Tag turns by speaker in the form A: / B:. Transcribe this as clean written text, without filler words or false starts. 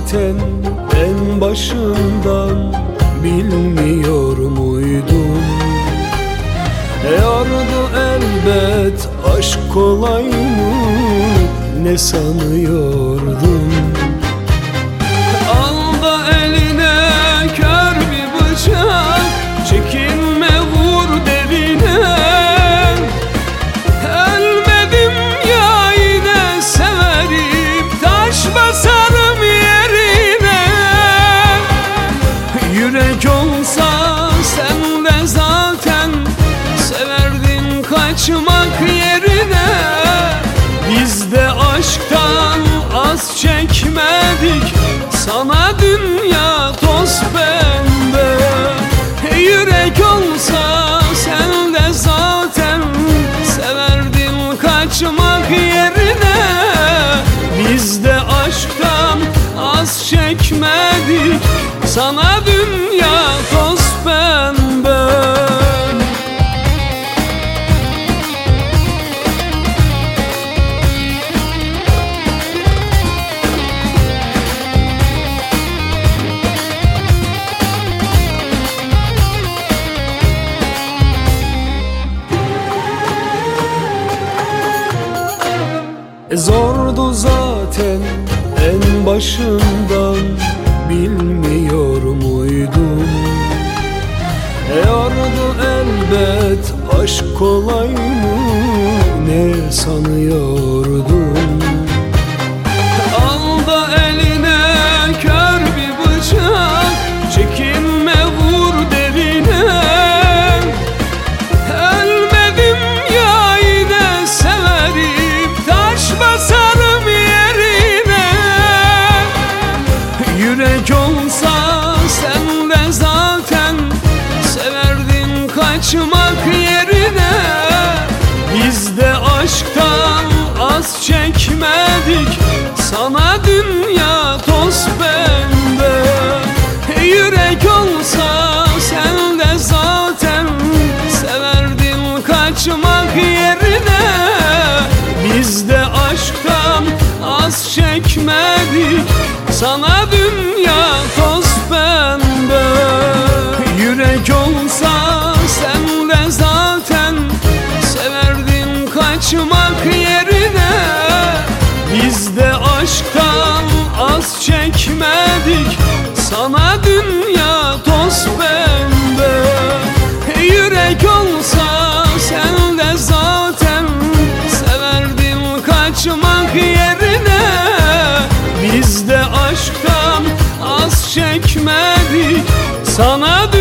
A: zaten en başından bilmiyor muydum? Yordu elbet, aşk kolay mı, ne sanıyordum? Al da eline kör bir bıçak, çekinme vur derine. Ölmedim ya yine severim, taş basarım yerine. Yürek olsa sen de zaten severdin kaçmak yerine. Biz de aşktan az çekmedik, sana dünya toz pembe. Yürek olsa sen de zaten severdin kaçmak yerine. Biz de aşktan az çekmedik, sana dünya toz pembe. Zordu zaten en başından bilmiyor muydum? Yordu elbet, aşk kolay mı, ne sanıyordum? Al da eline kör bir bıçak, çekinme vur derine. Ölmedim ya yine severim, taş basarım yerine. Yürek olsa sen de zaten severdin kaçmak yerine. Biz de aşktan az çekmedik, sana dünya toz pembe. Yürek olsa sen de zaten severdin kaçmak yerine. Biz de aşktan az çekmedik, sana dünya toz pembe. Yürek olsa sen de zaten severdin kaçmak yerine. Biz de aşktan az çekmedik, sana dünya toz pembe. Yürek olsa sen de zaten severdin kaçmak yerine. Biz de aşktan az çekmedik, sana